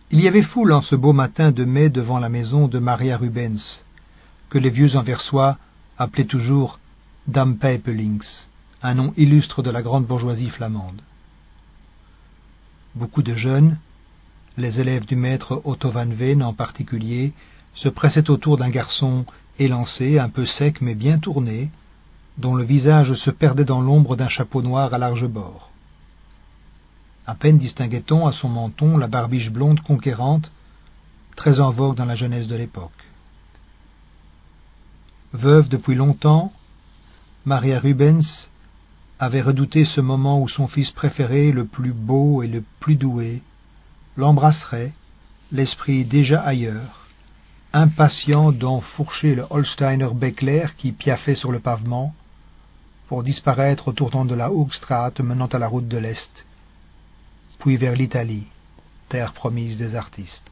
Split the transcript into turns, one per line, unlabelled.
Il y avait foule en ce beau matin de mai devant la maison de Maria Rubens, que les vieux anversois appelaient toujours Dame Pijpelings, un nom illustre de la grande bourgeoisie flamande. Beaucoup de jeunes, les élèves du maître Otto van Veen en particulier, se pressaient autour d'un garçon élancé, un peu sec mais bien tourné, dont le visage se perdait dans l'ombre d'un chapeau noir à large bord. À peine distinguait-on à son menton la barbiche blonde conquérante, très en vogue dans la jeunesse de l'époque. Veuve depuis longtemps, Maria Rubens avait redouté ce moment où son fils préféré, le plus beau et le plus doué, l'embrasserait, l'esprit déjà ailleurs, impatient d'enfourcher le Holsteiner Beckler qui piaffait sur le pavement, pour disparaître au tournant de la Hoogstraat menant à la route de l'Est, puis vers l'Italie, terre promise des artistes.